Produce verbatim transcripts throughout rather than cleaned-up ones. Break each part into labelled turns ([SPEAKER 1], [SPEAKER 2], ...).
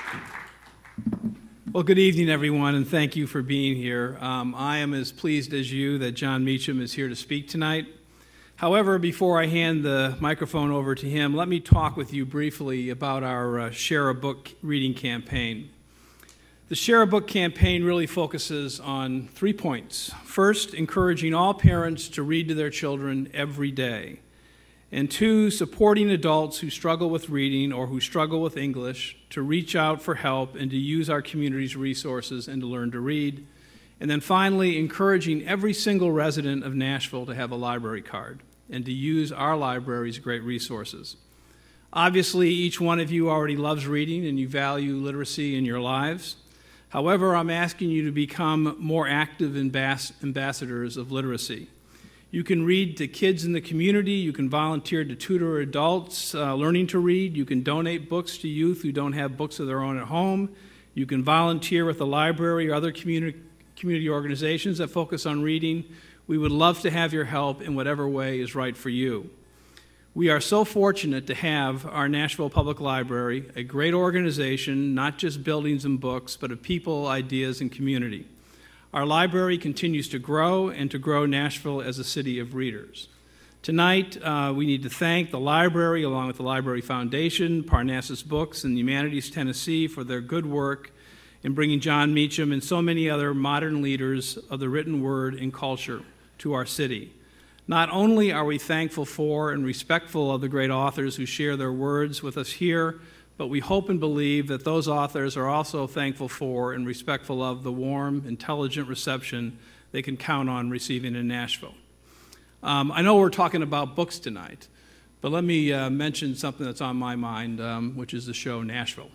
[SPEAKER 1] Well, good evening, everyone, and thank you for being here. Um, I am as pleased as you that John Meacham is here to speak tonight. However, before I hand the microphone over to him, let me talk with you briefly about our uh, Share a Book reading campaign. The Share a Book campaign really focuses on three points. First, encouraging all parents to read to their children every day. And two, supporting adults who struggle with reading or who struggle with English to reach out for help and to use our community's resources and to learn to read. And then finally, encouraging every single resident of Nashville to have a library card and to use our library's great resources. Obviously, each one of you already loves reading and you value literacy in your lives. However, I'm asking you to become more active ambas- ambassadors of literacy. You can read to kids in the community. You can volunteer to tutor adults uh, learning to read. You can donate books to youth who don't have books of their own at home. You can volunteer with the library or other community, community organizations that focus on reading. We would love to have your help in whatever way is right for you. We are so fortunate to have our Nashville Public Library, a great organization, not just buildings and books, but of people, ideas, and community. Our library continues to grow and to grow Nashville as a city of readers. Tonight, uh, we need to thank the library, along with the Library Foundation, Parnassus Books, and Humanities Tennessee for their good work in bringing John Meacham and so many other modern leaders of the written word and culture to our city. Not only are we thankful for and respectful of the great authors who share their words with us here, but we hope and believe that those authors are also thankful for and respectful of the warm, intelligent reception they can count on receiving in Nashville. Um, I know we're talking about books tonight, but let me uh, mention something that's on my mind, um, which is the show Nashville.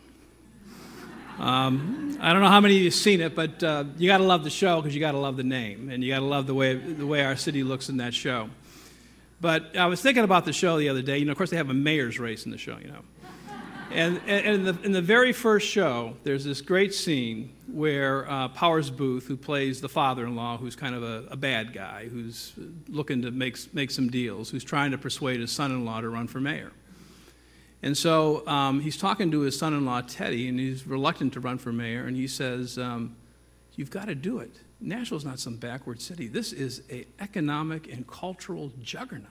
[SPEAKER 1] Um, I don't know how many of you have seen it, but uh, you got to love the show because you got to love the name, and you got to love the way the way our city looks in that show. But I was thinking about the show the other day. You know, of course, they have a mayor's race in the show, you know. And, and in, the, in the very first show, there's this great scene where uh, Powers Booth, who plays the father-in-law, who's kind of a, a bad guy, who's looking to make, make some deals, who's trying to persuade his son-in-law to run for mayor. And so um, he's talking to his son-in-law, Teddy, and he's reluctant to run for mayor, and he says, um, you've got to do it. Nashville's not some backward city. This is an economic and cultural juggernaut.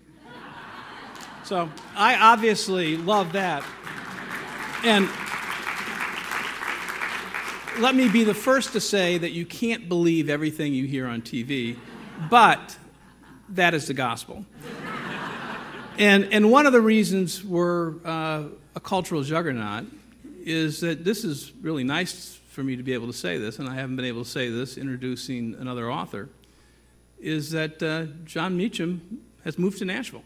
[SPEAKER 1] So I obviously love that. And let me be the first to say that you can't believe everything you hear on T V, but that is the gospel. And, and one of the reasons we're uh, a cultural juggernaut is that this is really nice for me to be able to say this, and I haven't been able to say this introducing another author, is that uh, John Meacham has moved to Nashville.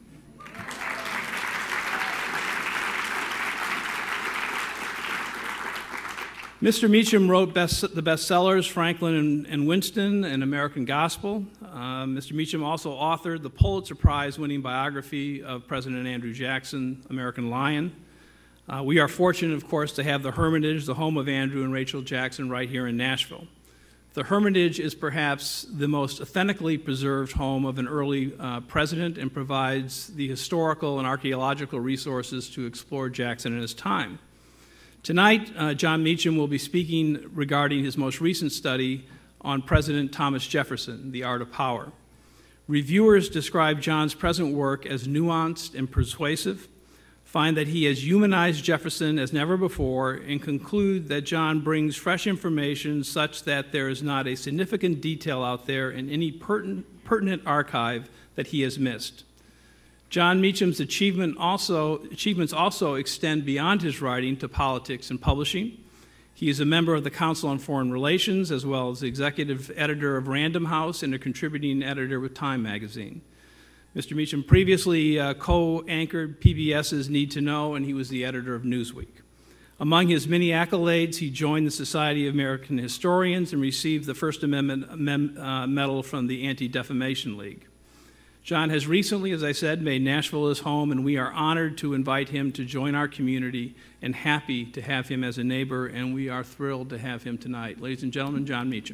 [SPEAKER 1] Mister Meacham wrote best, the bestsellers Franklin and, and Winston and American Gospel. Uh, Mister Meacham also authored the Pulitzer Prize-winning biography of President Andrew Jackson, American Lion. Uh, we are fortunate, of course, to have the Hermitage, the home of Andrew and Rachel Jackson, right here in Nashville. The Hermitage is perhaps the most authentically preserved home of an early uh, president and provides the historical and archaeological resources to explore Jackson and his time. Tonight, uh, John Meacham will be speaking regarding his most recent study on President Thomas Jefferson, The Art of Power. Reviewers describe John's present work as nuanced and persuasive, find that he has humanized Jefferson as never before, and conclude that John brings fresh information such that there is not a significant detail out there in any pertinent, pertinent archive that he has missed. John Meacham's achievement also, achievements also extend beyond his writing to politics and publishing. He is a member of the Council on Foreign Relations, as well as the executive editor of Random House and a contributing editor with Time magazine. Mister Meacham previously uh, co-anchored PBS's Need to Know, and he was the editor of Newsweek. Among his many accolades, he joined the Society of American Historians and received the First Amendment mem- uh, Medal from the Anti-Defamation League. John has recently, as I said, made Nashville his home, and we are honored to invite him to join our community and happy to have him as a neighbor, and we are thrilled to have him tonight. Ladies and gentlemen, John Meacham.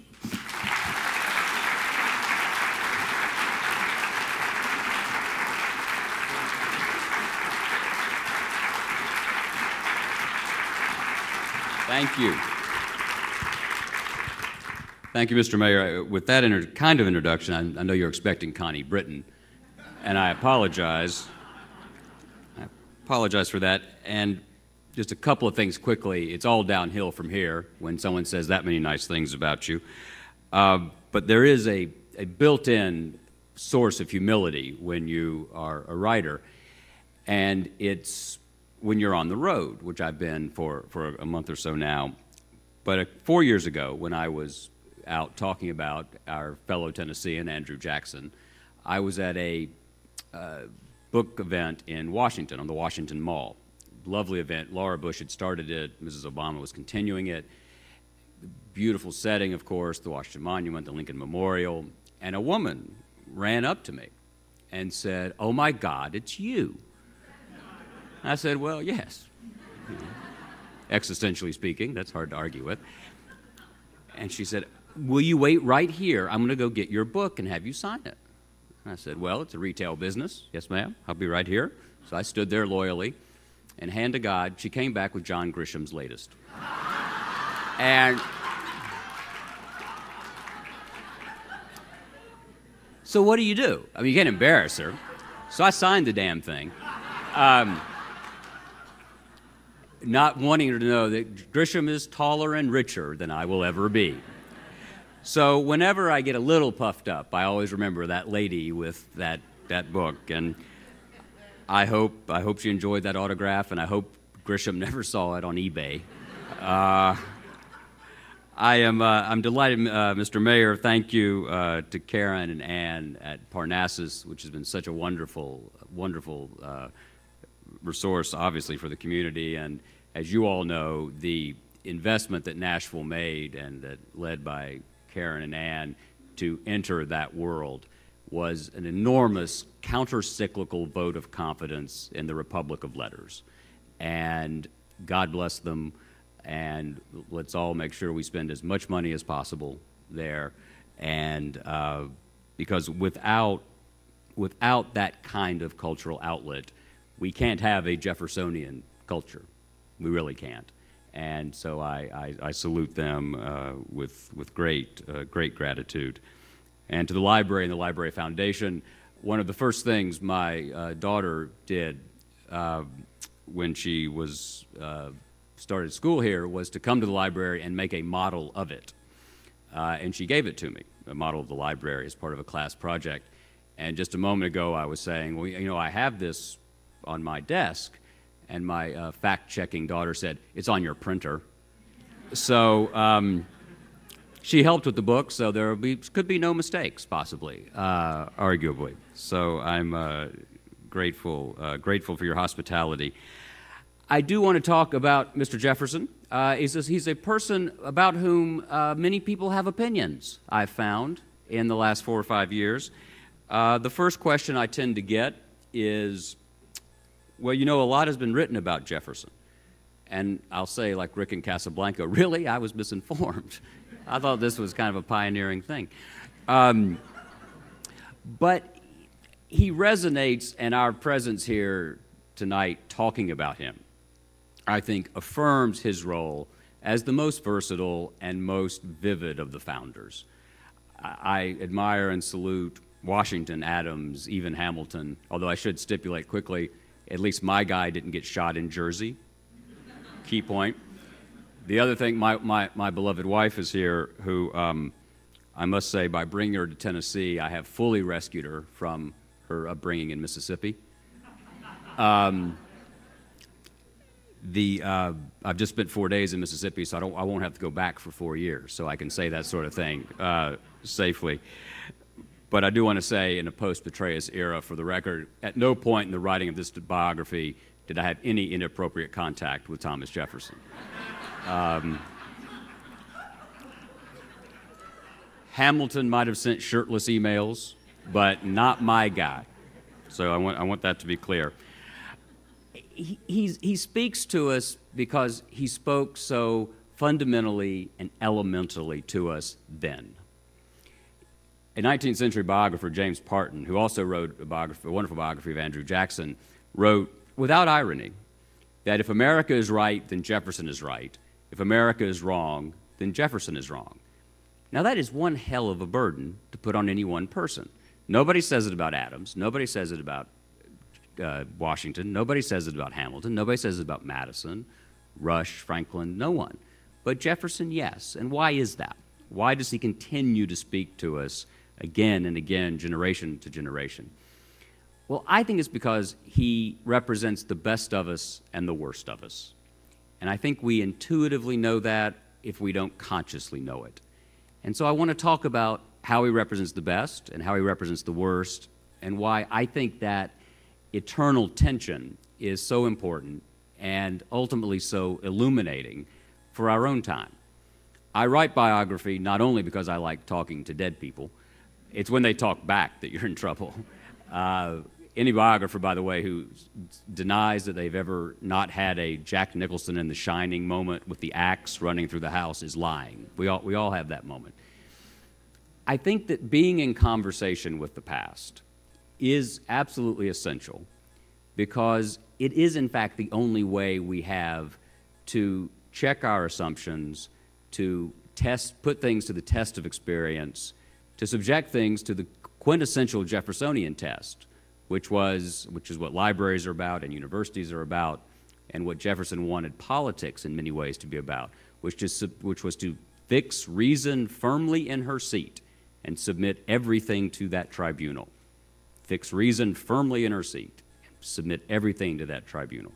[SPEAKER 2] Thank you. Thank you, Mister Mayor. With that inter- kind of introduction, I, I know you're expecting Connie Britton, and I apologize. I apologize for that. And just a couple of things quickly. It's all downhill from here when someone says that many nice things about you. Uh, but there is a, a built-in source of humility when you are a writer, and it's when you're on the road, which I've been for, for a month or so now. But uh, four years ago, when I was out talking about our fellow Tennessean, Andrew Jackson, I was at a uh, book event in Washington, on the Washington Mall. Lovely event. Laura Bush had started it. Missus Obama was continuing it. Beautiful setting, of course, the Washington Monument, the Lincoln Memorial. And a woman ran up to me and said, "Oh, my God, it's you." I said, "Well, yes." You know, existentially speaking, that's hard to argue with. And she said, "Will you wait right here? I'm going to go get your book and have you sign it." And I said, "Well, it's a retail business." "Yes, ma'am, I'll be right here." So I stood there loyally, and hand to God, she came back with John Grisham's latest. And so what do you do? I mean, you can't embarrass her. So I signed the damn thing. Um, not wanting her to know that Grisham is taller and richer than I will ever be. So whenever I get a little puffed up, I always remember that lady with that, that book. And I hope, I hope she enjoyed that autograph, and I hope Grisham never saw it on eBay. Uh, I am uh, I'm delighted, uh, Mister Mayor. Thank you uh, to Karen and Ann at Parnassus, which has been such a wonderful, wonderful uh, resource, obviously, for the community. And as you all know, the investment that Nashville made and that led by Karen and Ann to enter that world was an enormous counter-cyclical vote of confidence in the Republic of Letters. And God bless them, and let's all make sure we spend as much money as possible there. And uh, because without, without that kind of cultural outlet, we can't have a Jeffersonian culture. We really can't. And so I, I, I salute them uh, with, with great, uh, great gratitude. And to the library and the Library Foundation, one of the first things my uh, daughter did uh, when she was uh, started school here was to come to the library and make a model of it. Uh, and she gave it to me, a model of the library, as part of a class project. And just a moment ago, I was saying, well, you know, I have this on my desk, and my uh, fact-checking daughter said, "It's on your printer." So um, she helped with the book, so there be, could be no mistakes, possibly, uh, arguably. So I'm uh, grateful, uh, grateful for your hospitality. I do want to talk about Mister Jefferson. Uh, he's, a, he's a person about whom uh, many people have opinions, I've found, in the last four or five years. Uh, the first question I tend to get is, well, you know, a lot has been written about Jefferson. And I'll say, like Rick in Casablanca, really? I was misinformed. I thought this was kind of a pioneering thing. Um, but he resonates, and our presence here tonight talking about him, I think, affirms his role as the most versatile and most vivid of the founders. I, I admire and salute Washington, Adams, even Hamilton, although I should stipulate quickly, at least my guy didn't get shot in Jersey. Key point. The other thing, my, my, my beloved wife is here, who um, I must say, by bringing her to Tennessee, I have fully rescued her from her upbringing in Mississippi. Um, the uh, I've just spent four days in Mississippi, so I don't I won't have to go back for four years, so I can say that sort of thing uh, safely. But I do want to say, in a post-Petraeus era, for the record, at no point in the writing of this biography did I have any inappropriate contact with Thomas Jefferson. Um, Hamilton might have sent shirtless emails, but not my guy. So I want I want that to be clear. He, he's, he speaks to us because he spoke so fundamentally and elementally to us then. A nineteenth century biographer, James Parton, who also wrote a, biography, a wonderful biography of Andrew Jackson, wrote, without irony, that if America is right, then Jefferson is right. if America is wrong, then Jefferson is wrong. Now, that is one hell of a burden to put on any one person. Nobody says it about Adams. Nobody says it about uh, Washington. Nobody says it about Hamilton. Nobody says it about Madison, Rush, Franklin. No one. But Jefferson, yes. And why is that? Why does he continue to speak to us again and again, generation to generation? Well, I think it's because he represents the best of us and the worst of us. And I think we intuitively know that if we don't consciously know it. And so I want to talk about how he represents the best and how he represents the worst, and why I think that eternal tension is so important and ultimately so illuminating for our own time. I write biography not only because I like talking to dead people. It's when they talk back that you're in trouble. Uh, any biographer, by the way, who denies that they've ever not had a Jack Nicholson in The Shining moment with the axe running through the house is lying. We all, we all have that moment. I think that being in conversation with the past is absolutely essential, because it is, in fact, the only way we have to check our assumptions, to test, put things to the test of experience, to subject things to the quintessential Jeffersonian test, which was, which is what libraries are about and universities are about, and what Jefferson wanted politics in many ways to be about, which, is, which was to fix reason firmly in her seat and submit everything to that tribunal. Fix reason firmly in her seat, submit everything to that tribunal.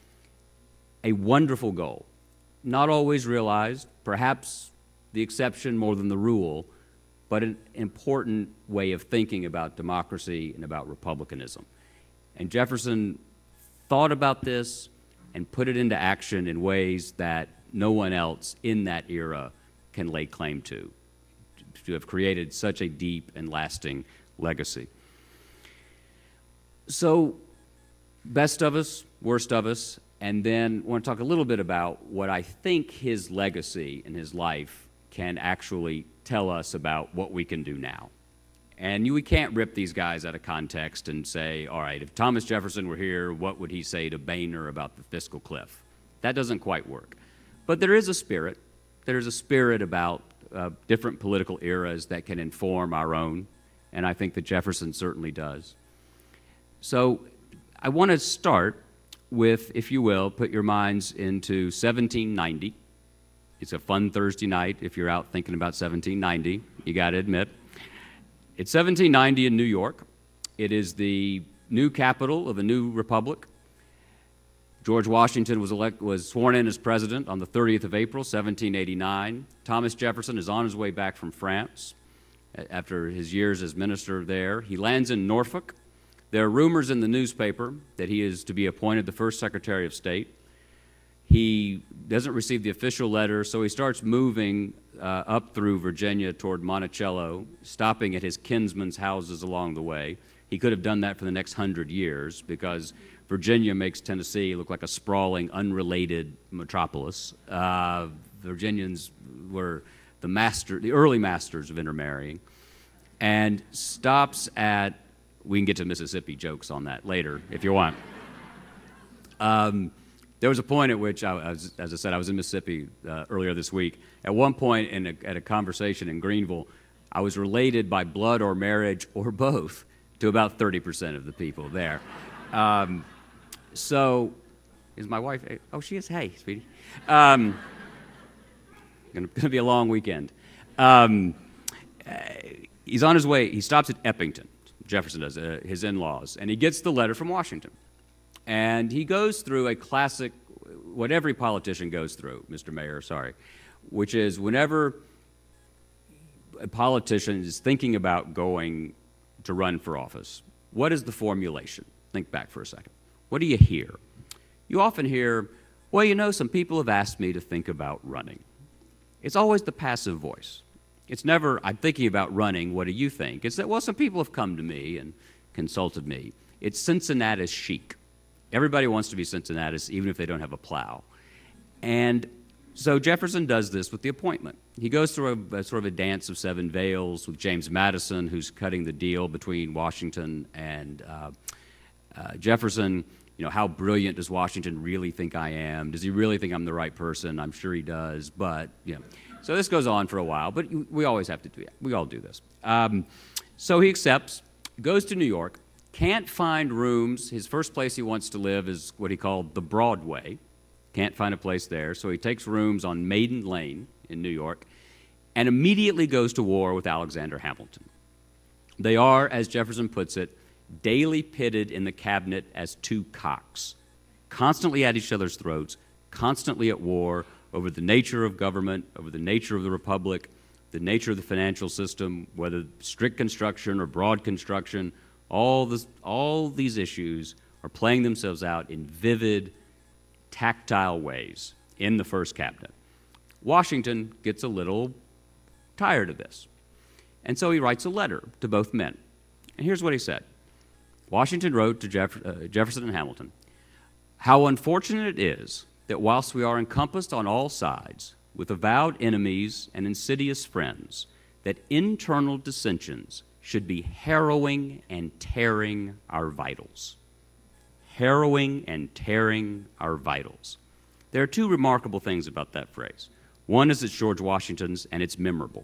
[SPEAKER 2] A wonderful goal, not always realized, perhaps the exception more than the rule, but an important way of thinking about democracy and about republicanism. And Jefferson thought about this and put it into action in ways that no one else in that era can lay claim to, to have created such a deep and lasting legacy. So, best of us, worst of us, and then I want to talk a little bit about what I think his legacy and his life can actually tell us about what we can do now. And you, we can't rip these guys out of context and say, all right, if Thomas Jefferson were here, what would he say to Boehner about the fiscal cliff? That doesn't quite work. But there is a spirit. There's a spirit about uh, different political eras that can inform our own, and I think that Jefferson certainly does. So I want to start with, if you will, put your minds into seventeen ninety. It's a fun Thursday night if you're out thinking about seventeen ninety, you got to admit. It's seventeen ninety in New York. It is the new capital of a new republic. George Washington was, elect, was sworn in as president on the thirtieth of April, seventeen eighty-nine. Thomas Jefferson is on his way back from France after his years as minister there. He lands in Norfolk. There are rumors in the newspaper that he is to be appointed the first Secretary of State. He doesn't receive the official letter, so he starts moving uh, up through Virginia toward Monticello, stopping at his kinsmen's houses along the way. He could have done that for the next hundred years, because Virginia makes Tennessee look like a sprawling, unrelated metropolis. Uh, Virginians were the master, the early masters of intermarrying, and stops at, we can get to Mississippi jokes on that later if you want. Um, There was a point at which, I was, as I said, I was in Mississippi uh, earlier this week. At one point in a, at a conversation in Greenville, I was related by blood or marriage or both to about thirty percent of the people there. Um, so, is my wife, oh, she is, hey, sweetie. Um, gonna, gonna be a long weekend. Um, uh, he's on his way, he stops at Eppington, Jefferson does, uh, his in-laws, and he gets the letter from Washington. And he goes through a classic, what every politician goes through, Mister Mayor, sorry, which is whenever a politician is thinking about going to run for office, what is the formulation? Think back for a second. What do you hear? You often hear, well, you know, some people have asked me to think about running. It's always the passive voice. It's never, I'm thinking about running, what do you think? It's that, well, some people have come to me and consulted me. It's Cincinnatus chic. Everybody wants to be Cincinnatus, even if they don't have a plow. And so Jefferson does this with the appointment. He goes through a, a sort of a dance of seven veils with James Madison, who's cutting the deal between Washington and uh, uh, Jefferson. you know, how brilliant does Washington really think I am? Does he really think I'm the right person? I'm sure he does, but, you know. So this goes on for a while, but we always have to do it. We all do this. Um, so he accepts, goes to New York, can't find rooms. His first place he wants to live is what he called the Broadway. Can't find a place there, so he takes rooms on Maiden Lane in New York and immediately goes to war with Alexander Hamilton. They are, as Jefferson puts it, daily pitted in the cabinet as two cocks, constantly at each other's throats, constantly at war over the nature of government, over the nature of the republic, the nature of the financial system, whether strict construction or broad construction. All, this, all these issues are playing themselves out in vivid, tactile ways in the first cabinet. Washington gets a little tired of this, and so he writes a letter to both men. And here's what he said. Washington wrote to Jeff, uh, Jefferson and Hamilton, "How unfortunate it is that whilst we are encompassed on all sides with avowed enemies and insidious friends, that internal dissensions should be harrowing and tearing our vitals." Harrowing and tearing our vitals. There are two remarkable things about that phrase. One is it's George Washington's, and it's memorable.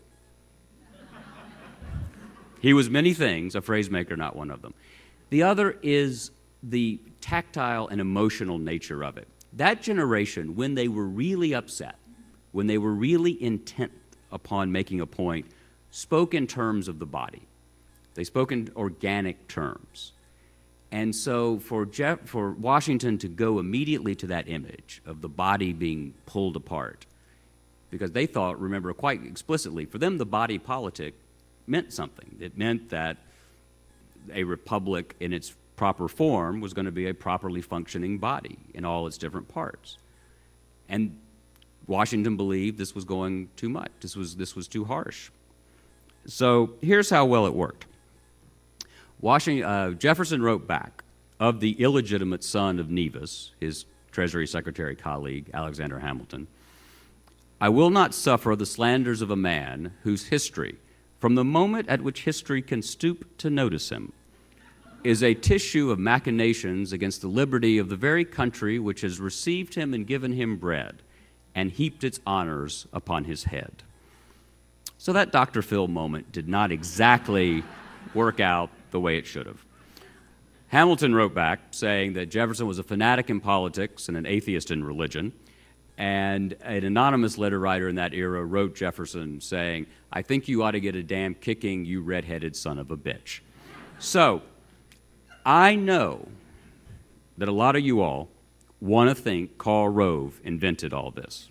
[SPEAKER 2] He was many things, a phrase maker, not one of them. The other is the tactile and emotional nature of it. That generation, when they were really upset, when they were really intent upon making a point, spoke in terms of the body. They spoke in organic terms. And so for, Jeff, for Washington to go immediately to that image of the body being pulled apart, because they thought, remember quite explicitly, for them the body politic meant something. It meant that a republic in its proper form was going to be a properly functioning body in all its different parts. And Washington believed this was going too much. This was, this was too harsh. So here's how well it worked. Washington, uh, Jefferson wrote back of the illegitimate son of Nevis, his Treasury Secretary colleague, Alexander Hamilton, "I will not suffer the slanders of a man whose history, from the moment at which history can stoop to notice him, is a tissue of machinations against the liberty of the very country which has received him and given him bread, and heaped its honors upon his head." So that Doctor Phil moment did not exactly work out the way it should have. Hamilton wrote back saying that Jefferson was a fanatic in politics and an atheist in religion, and an anonymous letter writer in that era wrote Jefferson saying, "I think you ought to get a damn kicking, you redheaded son of a bitch." So I know that a lot of you all want to think Karl Rove invented all this.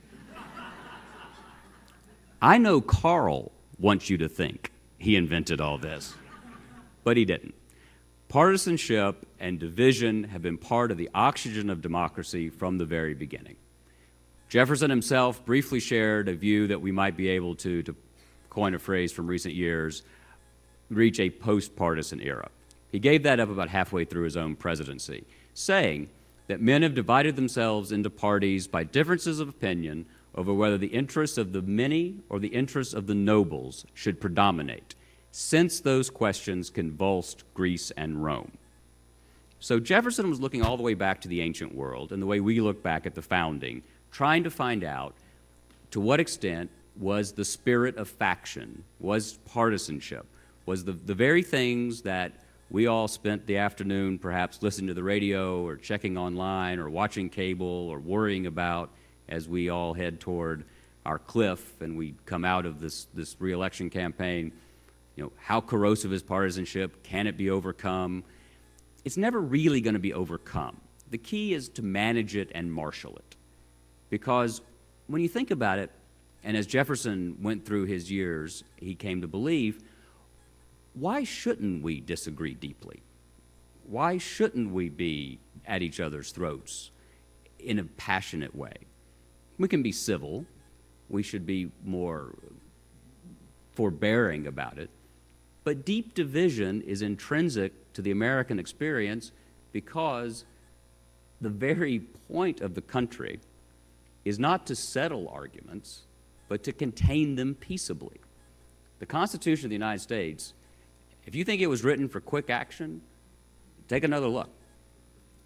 [SPEAKER 2] I know Karl wants you to think he invented all this, but he didn't. Partisanship and division have been part of the oxygen of democracy from the very beginning. Jefferson himself briefly shared a view that we might be able to, to coin a phrase from recent years, reach a post-partisan era. He gave that up about halfway through his own presidency, saying that men have divided themselves into parties by differences of opinion over whether the interests of the many or the interests of the nobles should predominate, since those questions convulsed Greece and Rome. So Jefferson was looking all the way back to the ancient world and the way we look back at the founding, trying to find out to what extent was the spirit of faction, was partisanship, was the, the very things that we all spent the afternoon perhaps listening to the radio or checking online or watching cable or worrying about as we all head toward our cliff and we come out of this, this re-election campaign. You know, how corrosive is partisanship? Can it be overcome? It's never really going to be overcome. The key is to manage it and marshal it. Because when you think about it, and as Jefferson went through his years, he came to believe, why shouldn't we disagree deeply? Why shouldn't we be at each other's throats in a passionate way? We can be civil. We should be more forbearing about it. But deep division is intrinsic to the American experience because the very point of the country is not to settle arguments, but to contain them peaceably. The Constitution of the United States, if you think it was written for quick action, take another look.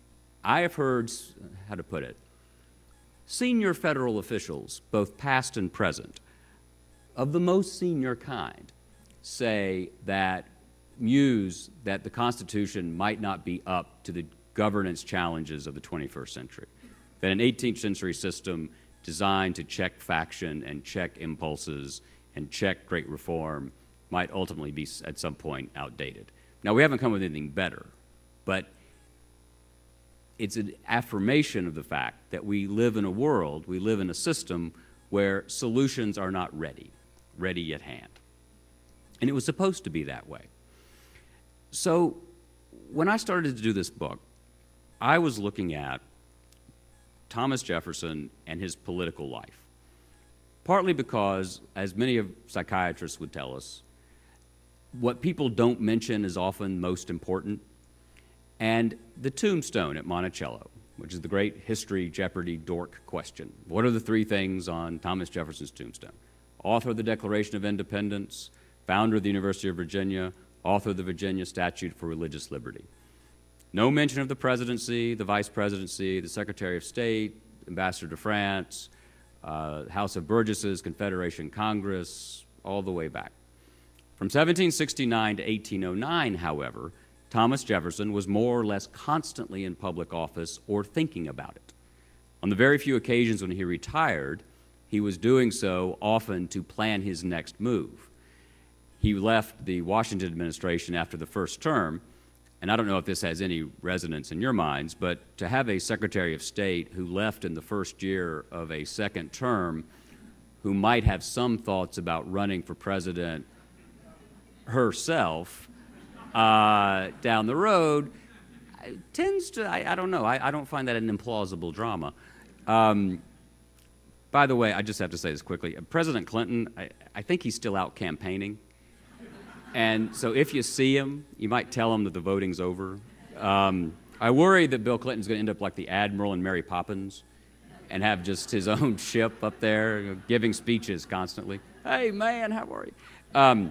[SPEAKER 2] I have heard, how to put it, senior federal officials, both past and present, of the most senior kind, say that, muse that the Constitution might not be up to the governance challenges of the twenty-first century, that an eighteenth century system designed to check faction and check impulses and check great reform might ultimately be at some point outdated. Now, we haven't come with anything better, but it's an affirmation of the fact that we live in a world, we live in a system where solutions are not ready, ready at hand. And it was supposed to be that way. So when I started to do this book, I was looking at Thomas Jefferson and his political life, partly because, as many of psychiatrists would tell us, what people don't mention is often most important. And the tombstone at Monticello, which is the great history Jeopardy dork question. What are the three things on Thomas Jefferson's tombstone? Author of the Declaration of Independence, founder of the University of Virginia, author of the Virginia Statute for Religious Liberty. No mention of the presidency, the vice presidency, the Secretary of State, Ambassador to France, uh, House of Burgesses, Confederation Congress, all the way back. From seventeen sixty-nine to eighteen oh nine, however, Thomas Jefferson was more or less constantly in public office or thinking about it. On the very few occasions when he retired, he was doing so often to plan his next move. He left the Washington administration after the first term, and I don't know if this has any resonance in your minds, but to have a Secretary of State who left in the first year of a second term who might have some thoughts about running for president herself uh, down the road tends to, I, I don't know, I, I don't find that an implausible drama. Um, by the way, I just have to say this quickly. President Clinton, I, I think he's still out campaigning. And so if you see him, you might tell him that the voting's over. Um, I worry that Bill Clinton's going to end up like the Admiral in Mary Poppins and have just his own ship up there, you know, giving speeches constantly. Hey, man, how are you? Um,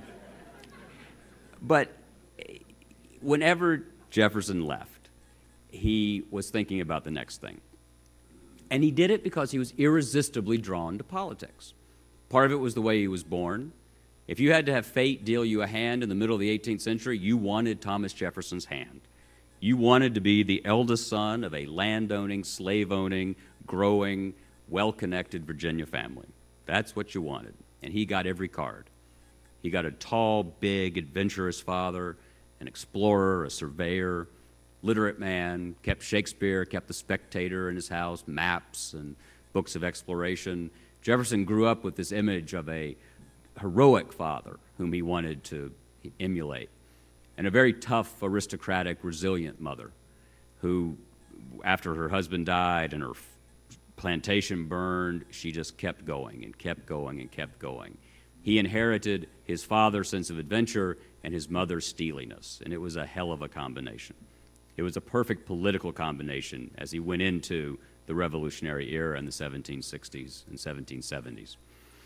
[SPEAKER 2] but whenever Jefferson left, he was thinking about the next thing. And he did it because he was irresistibly drawn to politics. Part of it was the way he was born. If you had to have fate deal you a hand in the middle of the eighteenth century, you wanted Thomas Jefferson's hand. You wanted to be the eldest son of a landowning, slave-owning, growing, well-connected Virginia family. That's what you wanted. And he got every card. He got a tall, big, adventurous father, an explorer, a surveyor, literate man, kept Shakespeare, kept The Spectator in his house, maps and books of exploration. Jefferson grew up with this image of a heroic father whom he wanted to emulate, and a very tough, aristocratic, resilient mother who, after her husband died and her plantation burned, she just kept going and kept going and kept going. He inherited his father's sense of adventure and his mother's steeliness, and it was a hell of a combination. It was a perfect political combination as he went into the Revolutionary era in the seventeen sixties and seventeen seventies.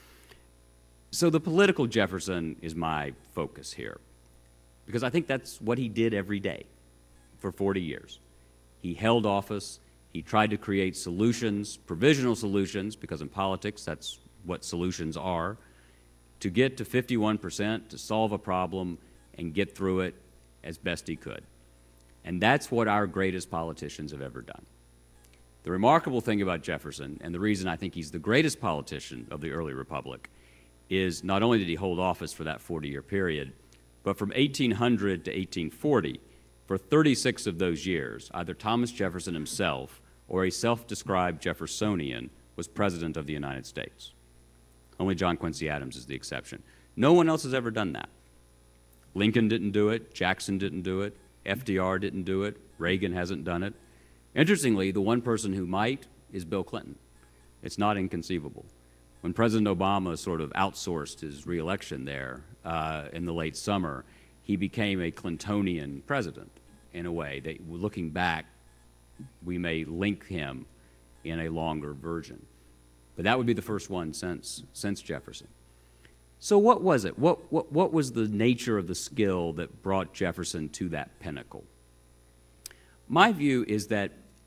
[SPEAKER 2] So the political Jefferson is my focus here, because I think that's what he did every day for forty years. He held office, he tried to create solutions, provisional solutions, because in politics that's what solutions are, to get to fifty-one percent, to solve a problem and get through it as best he could. And that's what our greatest politicians have ever done. The remarkable thing about Jefferson, and the reason I think he's the greatest politician of the early republic, is not only did he hold office for that forty-year period, but from eighteen hundred to eighteen forty, for thirty-six of those years, either Thomas Jefferson himself or a self-described Jeffersonian was president of the United States. Only John Quincy Adams is the exception. No one else has ever done that. Lincoln didn't do it, Jackson didn't do it, F D R didn't do it, Reagan hasn't done it. Interestingly, the one person who might is Bill Clinton. It's not inconceivable. When President Obama sort of outsourced his reelection there uh, in the late summer, he became a Clintonian president in a way that, looking back, we may link him in a longer version. But that would be the first one since, since Jefferson. So what was it? What, what, what was the nature of the skill that brought Jefferson to that pinnacle? My view is that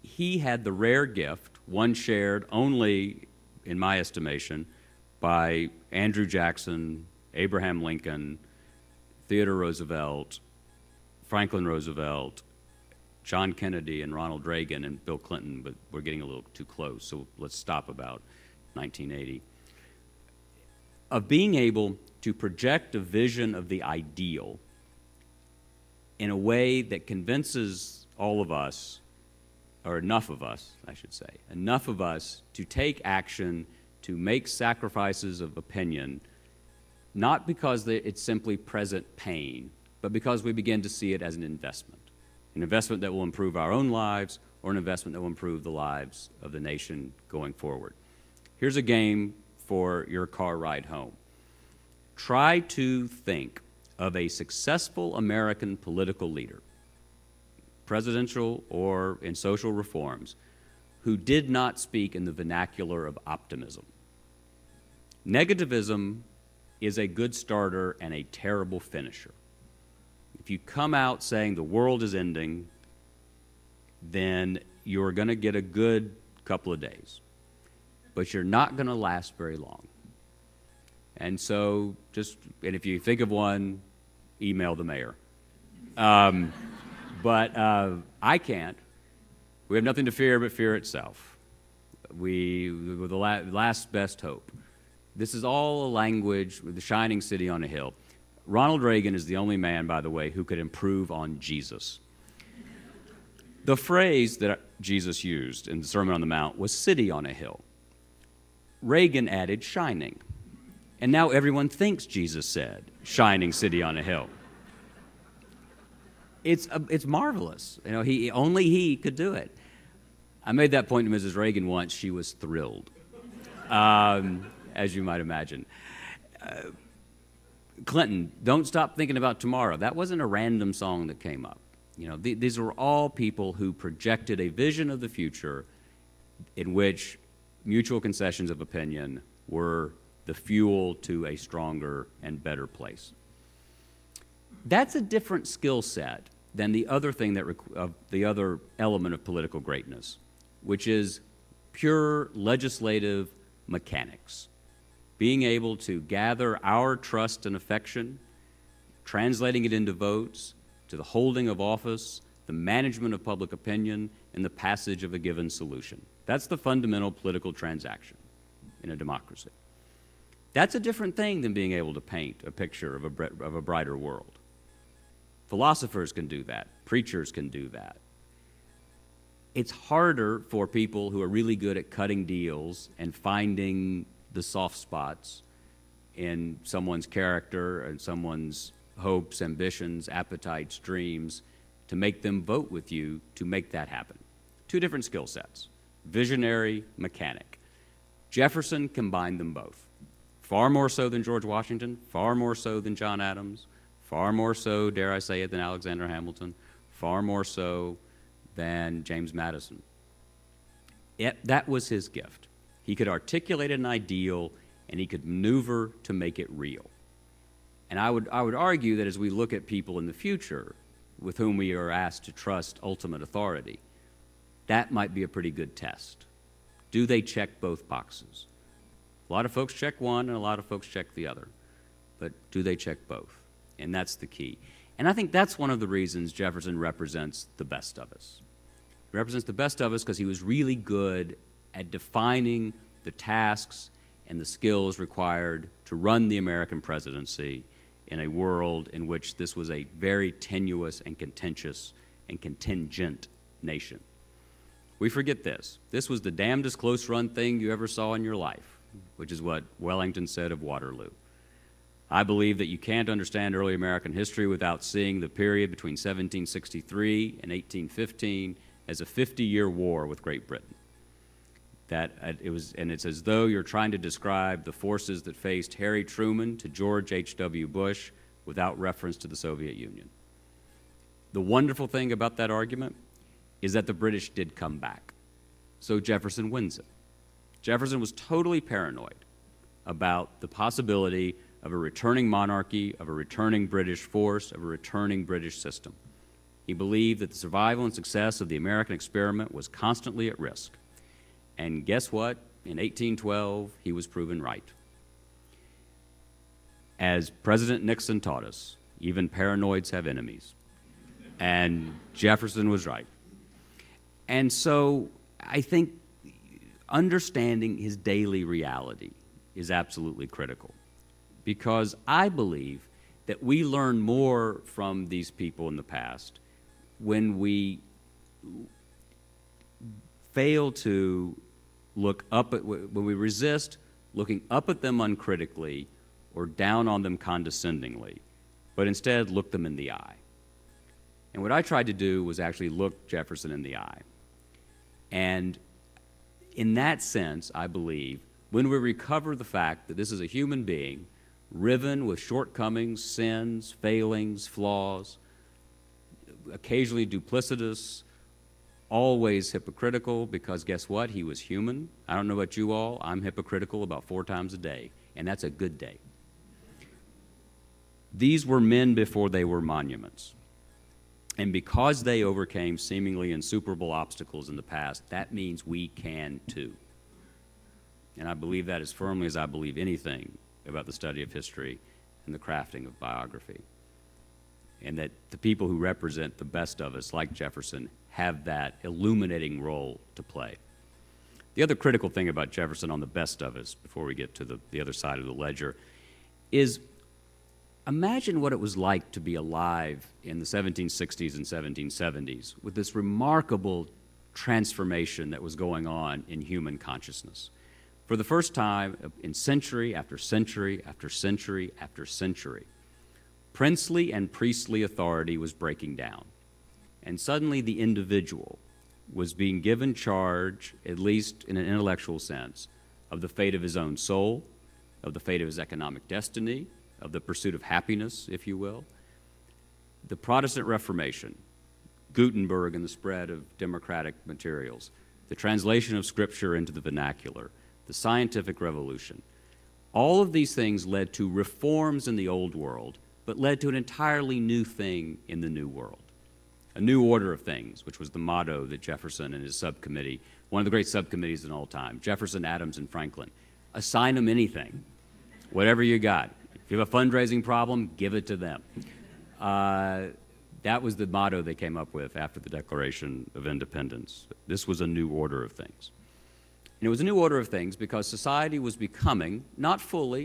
[SPEAKER 2] he had the rare gift, one shared only, in my estimation, by Andrew Jackson, Abraham Lincoln, Theodore Roosevelt, Franklin Roosevelt, John Kennedy, and Ronald Reagan, and Bill Clinton, but we're getting a little too close, so let's stop about nineteen eighty, of being able to project a vision of the ideal in a way that convinces all of us, or enough of us, I should say, enough of us to take action, to make sacrifices of opinion, not because it's simply present pain, but because we begin to see it as an investment, an investment that will improve our own lives or an investment that will improve the lives of the nation going forward. Here's a game for your car ride home. Try to think of a successful American political leader, presidential or in social reforms, who did not speak in the vernacular of optimism. Negativism is a good starter and a terrible finisher. If you come out saying the world is ending, then you're going to get a good couple of days, but you're not going to last very long. And so just, and if you think of one, email the mayor. Um, but uh, I can't. We have nothing to fear but fear itself. We, we're the la- last best hope. This is all a language with the shining city on a hill. Ronald Reagan is the only man, by the way, who could improve on Jesus. The phrase that Jesus used in the Sermon on the Mount was city on a hill. Reagan added shining. And now everyone thinks Jesus said, shining city on a hill. It's, uh, it's marvelous. You know, he, only he could do it. I made that point to Missus Reagan once. She was thrilled, um, as you might imagine. Uh, Clinton, don't stop thinking about tomorrow. That wasn't a random song that came up. You know, th- these were all people who projected a vision of the future in which mutual concessions of opinion were the fuel to a stronger and better place. That's a different skill set than the other thing that, rec- uh, the other element of political greatness, which is pure legislative mechanics. Being able to gather our trust and affection, translating it into votes, to the holding of office, the management of public opinion, and the passage of a given solution. That's the fundamental political transaction in a democracy. That's a different thing than being able to paint a picture of a, of a brighter world. Philosophers can do that. Preachers can do that. It's harder for people who are really good at cutting deals and finding the soft spots in someone's character and someone's hopes, ambitions, appetites, dreams, to make them vote with you to make that happen. Two different skill sets, visionary, mechanic. Jefferson combined them both. Far more so than George Washington, far more so than John Adams, far more so, dare I say it, than Alexander Hamilton, far more so than James Madison. It, that was his gift. He could articulate an ideal, and he could maneuver to make it real. And I would, I would argue that as we look at people in the future with whom we are asked to trust ultimate authority, that might be a pretty good test. Do they check both boxes? A lot of folks check one, and a lot of folks check the other. But do they check both? And that's the key. And I think that's one of the reasons Jefferson represents the best of us. He represents the best of us because he was really good at defining the tasks and the skills required to run the American presidency in a world in which this was a very tenuous and contentious and contingent nation. We forget this. This was the damnedest close-run thing you ever saw in your life, which is what Wellington said of Waterloo. I believe that you can't understand early American history without seeing the period between seventeen sixty-three and eighteen fifteen as a fifty-year war with Great Britain. That it was, and it's as though you're trying to describe the forces that faced Harry Truman to George H W Bush without reference to the Soviet Union. The wonderful thing about that argument is that the British did come back. So Jefferson wins it. Jefferson was totally paranoid about the possibility of a returning monarchy, of a returning British force, of a returning British system. He believed that the survival and success of the American experiment was constantly at risk. And guess what? In eighteen twelve, he was proven right. As President Nixon taught us, even paranoids have enemies. And Jefferson was right. And so I think understanding his daily reality is absolutely critical, because I believe that we learn more from these people in the past when we fail to look up at, when we resist looking up at them uncritically or down on them condescendingly, but instead look them in the eye. And what I tried to do was actually look Jefferson in the eye. And in that sense, I believe, when we recover the fact that this is a human being riven with shortcomings, sins, failings, flaws, occasionally duplicitous, always hypocritical, because guess what? He was human. I don't know about you all. I'm hypocritical about four times a day, and that's a good day. These were men before they were monuments. And because they overcame seemingly insuperable obstacles in the past, that means we can too. And I believe that as firmly as I believe anything about the study of history and the crafting of biography. And that the people who represent the best of us, like Jefferson, have that illuminating role to play. The other critical thing about Jefferson on the best of us, before we get to the, the other side of the ledger, is imagine what it was like to be alive in the seventeen sixties and seventeen seventies with this remarkable transformation that was going on in human consciousness. For the first time in century after century after century after century, princely and priestly authority was breaking down. And suddenly the individual was being given charge, at least in an intellectual sense, of the fate of his own soul, of the fate of his economic destiny, of the pursuit of happiness, if you will. The Protestant Reformation, Gutenberg and the spread of democratic materials, the translation of Scripture into the vernacular, the scientific revolution, all of these things led to reforms in the old world, but led to an entirely new thing in the new world. A new order of things, which was the motto that Jefferson and his subcommittee, one of the great subcommittees in all time, Jefferson, Adams, and Franklin, assign them anything, whatever you got. If you have a fundraising problem, give it to them. Uh, that was the motto they came up with after the Declaration of Independence. This was a new order of things. And it was a new order of things because society was becoming, not fully,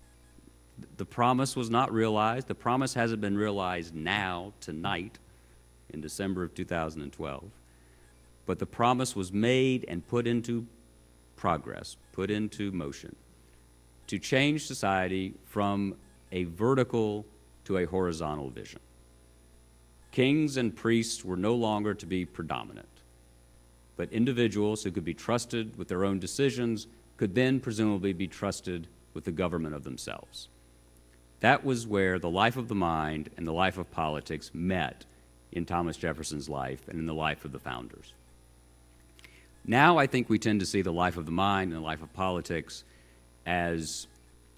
[SPEAKER 2] the promise was not realized. The promise hasn't been realized now, tonight, in December of two thousand twelve. But the promise was made and put into progress, put into motion, to change society from a vertical to a horizontal vision. Kings and priests were no longer to be predominant, but individuals who could be trusted with their own decisions could then presumably be trusted with the government of themselves. That was where the life of the mind and the life of politics met in Thomas Jefferson's life and in the life of the founders. Now I think we tend to see the life of the mind and the life of politics as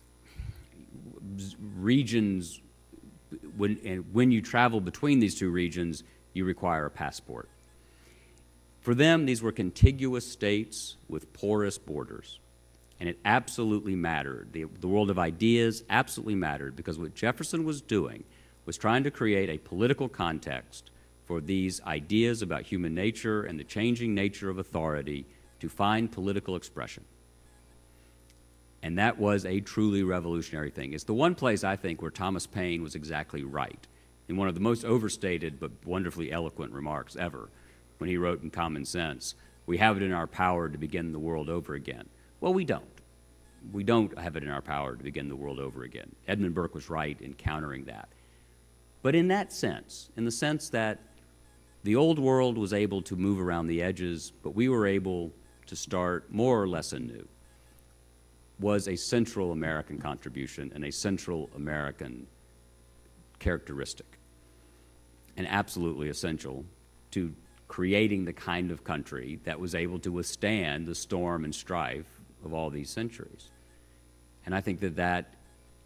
[SPEAKER 2] regions. When, and when you travel between these two regions, you require a passport. For them, these were contiguous states with porous borders, and it absolutely mattered. The, the world of ideas absolutely mattered, because what Jefferson was doing was trying to create a political context for these ideas about human nature and the changing nature of authority to find political expression. And that was a truly revolutionary thing. It's the one place, I think, where Thomas Paine was exactly right, in one of the most overstated but wonderfully eloquent remarks ever, when he wrote in Common Sense, "We have it in our power to begin the world over again." Well, we don't. We don't have it in our power to begin the world over again. Edmund Burke was right in countering that. But in that sense, in the sense that the old world was able to move around the edges, but we were able to start more or less anew, was a Central American contribution and a Central American characteristic, and absolutely essential to creating the kind of country that was able to withstand the storm and strife of all these centuries. And I think that that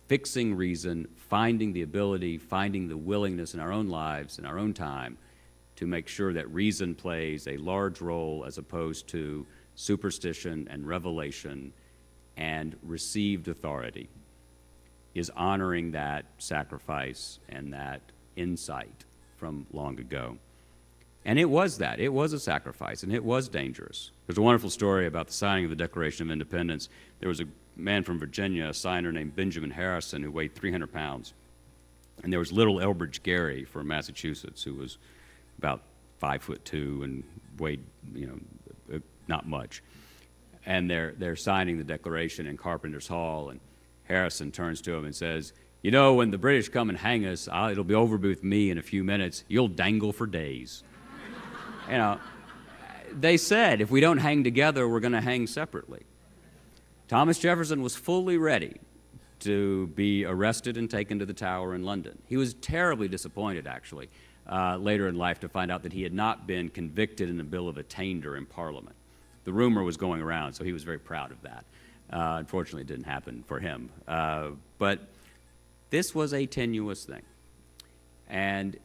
[SPEAKER 2] fixing reason, finding the ability, finding the willingness in our own lives, in our own time, to make sure that reason plays a large role as opposed to superstition and revelation and received authority, is honoring that sacrifice and that insight from long ago. And it was that. It was a sacrifice, and it was dangerous. There's a wonderful story about the signing of the Declaration of Independence. There was a man from Virginia, a signer named Benjamin Harrison, who weighed three hundred pounds. And there was little Elbridge Gerry from Massachusetts, who was about five foot two and weighed, you know, not much. And they're, they're signing the Declaration in Carpenter's Hall, and Harrison turns to him and says, "You know, when the British come and hang us, I'll, it'll be over with me in a few minutes. You'll dangle for days." You know, they said, if we don't hang together, we're going to hang separately. Thomas Jefferson was fully ready to be arrested and taken to the Tower in London. He was terribly disappointed, actually, uh, later in life to find out that he had not been convicted in a bill of attainder in Parliament. The rumor was going around, so he was very proud of that. Uh, unfortunately, it didn't happen for him. Uh, but this was a tenuous thing. And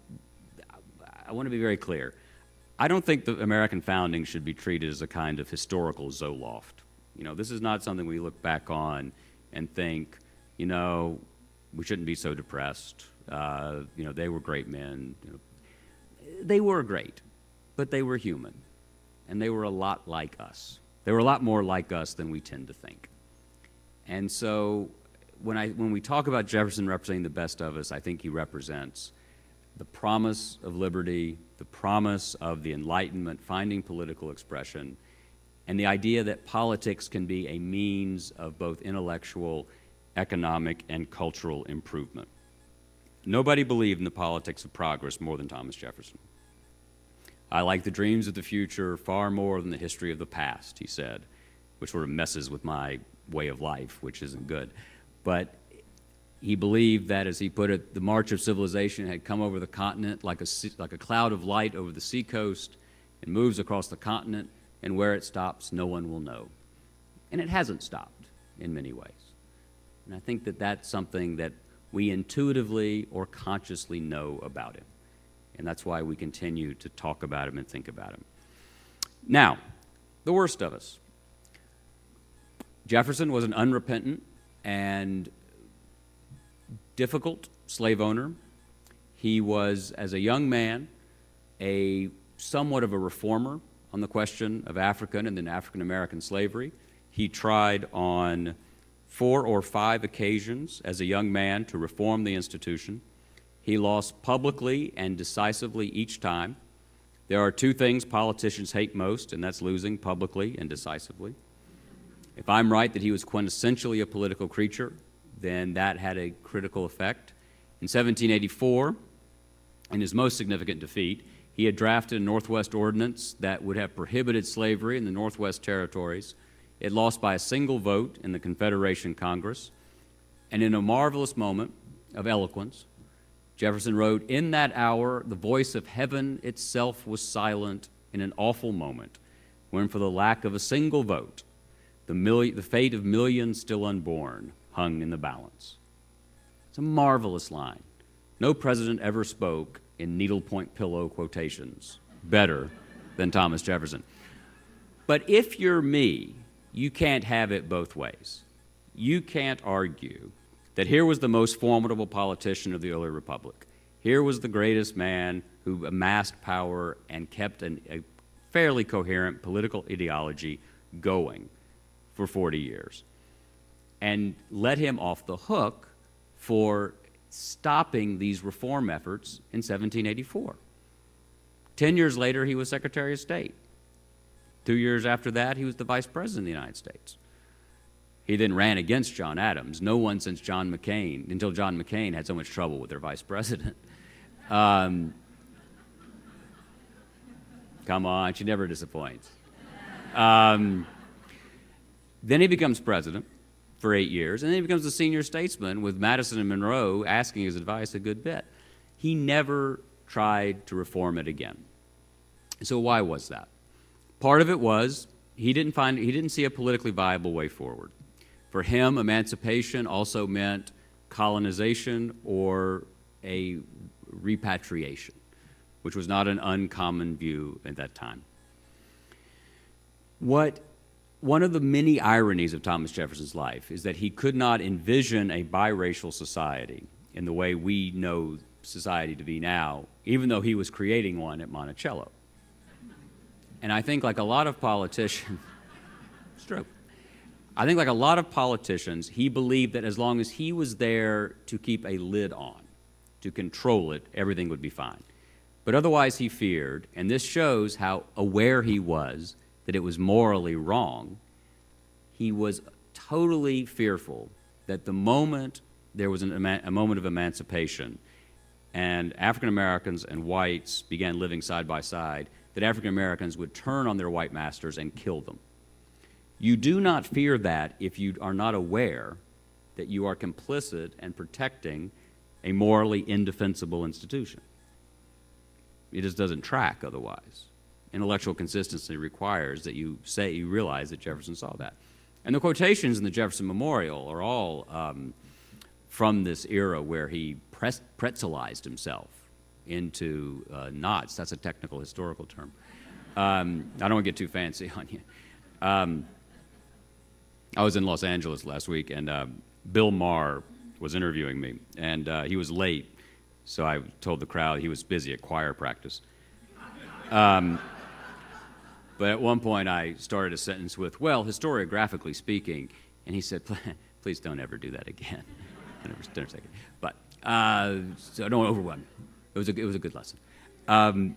[SPEAKER 2] I want to be very clear. I don't think the American founding should be treated as a kind of historical Zoloft. You know, this is not something we look back on and think, you know, we shouldn't be so depressed. Uh, you know, they were great men. You know, they were great, but they were human, and they were a lot like us. They were a lot more like us than we tend to think. And so when, I, when we talk about Jefferson representing the best of us, I think he represents the promise of liberty, the promise of the Enlightenment, finding political expression, and the idea that politics can be a means of both intellectual, economic, and cultural improvement. Nobody believed in the politics of progress more than Thomas Jefferson. "I like the dreams of the future far more than the history of the past," he said, which sort of messes with my way of life, which isn't good. But he believed that, as he put it, the march of civilization had come over the continent like a, like a cloud of light over the seacoast. It moves across the continent, and where it stops, no one will know. And it hasn't stopped in many ways. And I think that that's something that we intuitively or consciously know about him. And that's why we continue to talk about him and think about him. Now, the worst of us. Jefferson was an unrepentant and difficult slave owner. He was, as a young man, a somewhat of a reformer on the question of African and then African-American slavery. He tried on four or five occasions as a young man to reform the institution. He lost publicly and decisively each time. There are two things politicians hate most, and that's losing publicly and decisively. If I'm right that he was quintessentially a political creature, then that had a critical effect. In seventeen eighty-four, in his most significant defeat, he had drafted a Northwest Ordinance that would have prohibited slavery in the Northwest Territories. It lost by a single vote in the Confederation Congress. And in a marvelous moment of eloquence, Jefferson wrote, "In that hour, the voice of heaven itself was silent in an awful moment, when for the lack of a single vote, the, mil- the fate of millions still unborn hung in the balance." It's a marvelous line. No president ever spoke in needlepoint pillow quotations better than Thomas Jefferson. But if you're me, you can't have it both ways. You can't argue that here was the most formidable politician of the early republic. Here was the greatest man who amassed power and kept an, a fairly coherent political ideology going for forty years. And let him off the hook for stopping these reform efforts in seventeen eighty-four. Ten years later, he was Secretary of State. Two years after that, he was the Vice President of the United States. He then ran against John Adams. No one since John McCain, until John McCain, had so much trouble with their Vice President. Um, come on, she never disappoints. Um, then he becomes president for eight years, and then he becomes a senior statesman with Madison and Monroe asking his advice a good bit. He never tried to reform it again. So why was that? Part of it was he didn't find he didn't see a politically viable way forward. For him, emancipation also meant colonization or a repatriation, which was not an uncommon view at that time. What one of the many ironies of Thomas Jefferson's life is that he could not envision a biracial society in the way we know society to be now, even though he was creating one at Monticello. And I think like a lot of politicians, it's true. I think like a lot of politicians, he believed that as long as he was there to keep a lid on, to control it, everything would be fine. But otherwise he feared, and this shows how aware he was that it was morally wrong. He was totally fearful that the moment there was an, a moment of emancipation and African Americans and whites began living side by side, that African Americans would turn on their white masters and kill them. You do not fear that if you are not aware that you are complicit and protecting a morally indefensible institution. It just doesn't track otherwise. Intellectual consistency requires that you say, you realize that Jefferson saw that. And the quotations in the Jefferson Memorial are all um, from this era where he press, pretzelized himself into uh, knots. That's a technical historical term. Um, I don't want to get too fancy on you. Um, I was in Los Angeles last week, and uh, Bill Maher was interviewing me, and uh, he was late, so I told the crowd he was busy at choir practice. Um, but at one point, I started a sentence with, well, historiographically speaking, and he said, please don't ever do that again. never, never say it. But, uh, so don't overwhelm me. It was a, it was a good lesson. Um,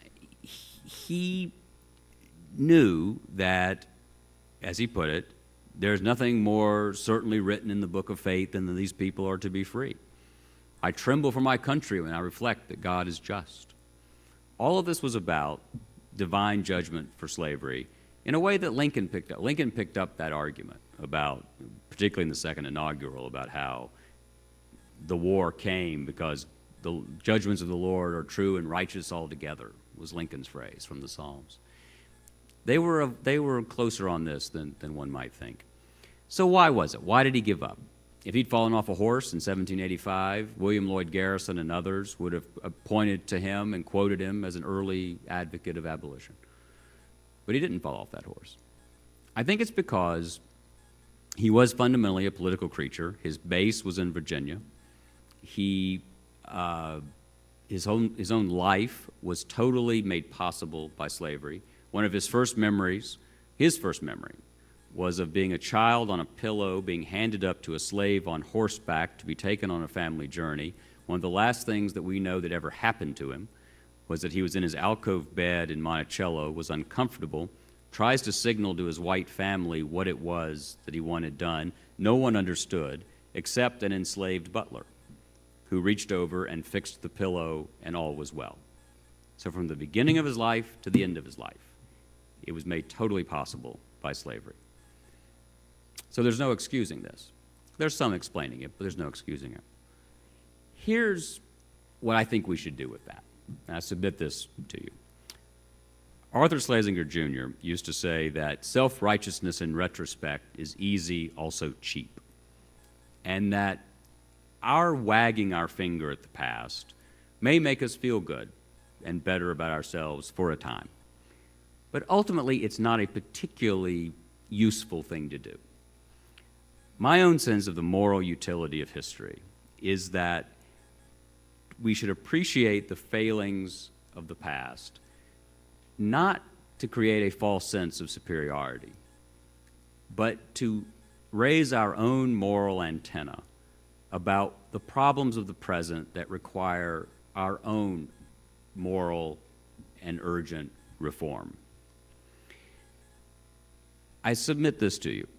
[SPEAKER 2] he knew that, as he put it, there's nothing more certainly written in the book of faith than that these people are to be free. I tremble for my country when I reflect that God is just. All of this was about divine judgment for slavery in a way that Lincoln picked up. Lincoln picked up that argument about, particularly in the second inaugural, about how the war came because the judgments of the Lord are true and righteous altogether, was Lincoln's phrase from the Psalms. They were, they were closer on this than, than one might think. So why was it? Why did he give up? If he'd fallen off a horse in seventeen eighty-five, William Lloyd Garrison and others would have pointed to him and quoted him as an early advocate of abolition. But he didn't fall off that horse. I think it's because he was fundamentally a political creature. His base was in Virginia. He, uh, his own, his own life was totally made possible by slavery. One of his first memories, his first memory, was of being a child on a pillow, being handed up to a slave on horseback to be taken on a family journey. One of the last things that we know that ever happened to him was that he was in his alcove bed in Monticello, was uncomfortable, tries to signal to his white family what it was that he wanted done. No one understood except an enslaved butler who reached over and fixed the pillow, and all was well. So from the beginning of his life to the end of his life, it was made totally possible by slavery. So there's no excusing this. There's some explaining it, but there's no excusing it. Here's what I think we should do with that. And I submit this to you. Arthur Schlesinger Junior used to say that self-righteousness in retrospect is easy, also cheap. And that our wagging our finger at the past may make us feel good and better about ourselves for a time. But ultimately, it's not a particularly useful thing to do. My own sense of the moral utility of history is that we should appreciate the failings of the past, not to create a false sense of superiority, but to raise our own moral antenna about the problems of the present that require our own moral and urgent reform. I submit this to you.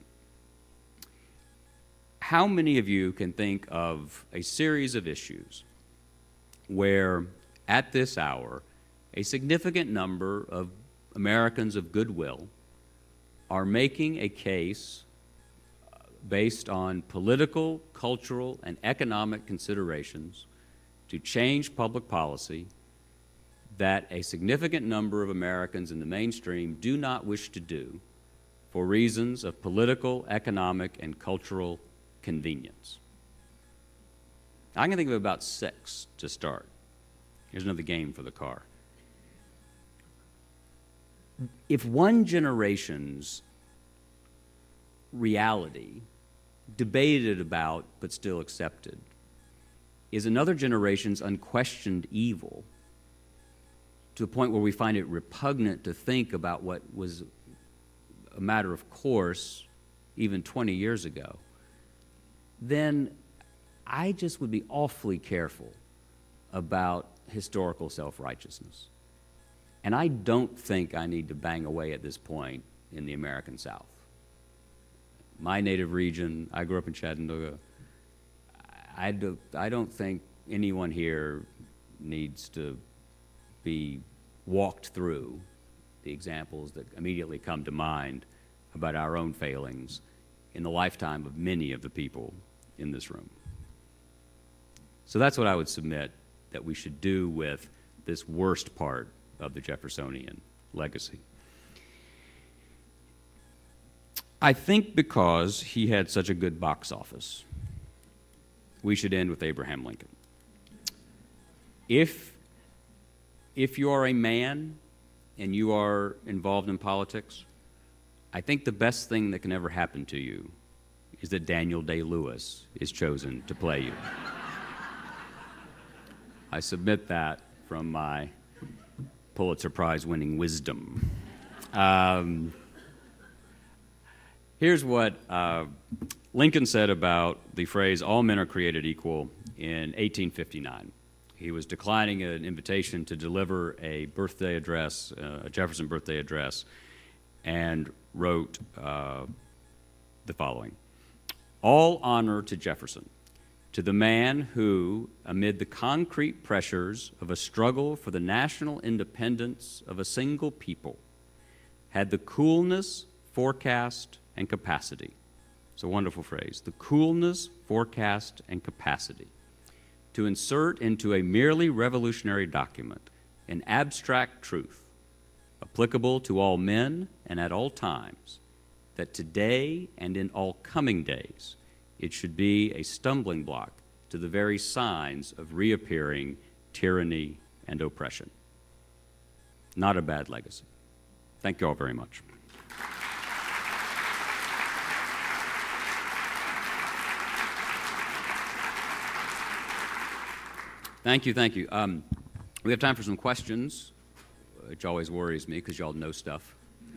[SPEAKER 2] How many of you can think of a series of issues where, at this hour, a significant number of Americans of goodwill are making a case based on political, cultural, and economic considerations to change public policy that a significant number of Americans in the mainstream do not wish to do for reasons of political, economic, and cultural convenience? I can think of about six to start. Here's another game for the car. If one generation's reality, debated about but still accepted, is another generation's unquestioned evil, to the point where we find it repugnant to think about what was a matter of course even twenty years ago, then I just would be awfully careful about historical self-righteousness. And I don't think I need to bang away at this point in the American South. My native region, I grew up in Chattanooga. I, do, I don't think anyone here needs to be walked through the examples that immediately come to mind about our own failings in the lifetime of many of the people in this room. So that's what I would submit that we should do with this worst part of the Jeffersonian legacy. I think because he had such a good box office, we should end with Abraham Lincoln. If, if you are a man and you are involved in politics, I think the best thing that can ever happen to you is that Daniel Day-Lewis is chosen to play you. I submit that from my Pulitzer Prize-winning wisdom. Um, here's what uh, Lincoln said about the phrase, all men are created equal, in eighteen fifty-nine. He was declining an invitation to deliver a birthday address, uh, a Jefferson birthday address, and wrote uh, the following. All honor to Jefferson, to the man who, amid the concrete pressures of a struggle for the national independence of a single people, had the coolness, forecast, and capacity. It's a wonderful phrase. The coolness, forecast, and capacity to insert into a merely revolutionary document an abstract truth applicable to all men and at all times, that today and in all coming days it should be a stumbling block to the very signs of reappearing tyranny and oppression. Not a bad legacy. Thank you all very much. Thank you, thank you. Um, we have time for some questions, which always worries me because y'all know stuff.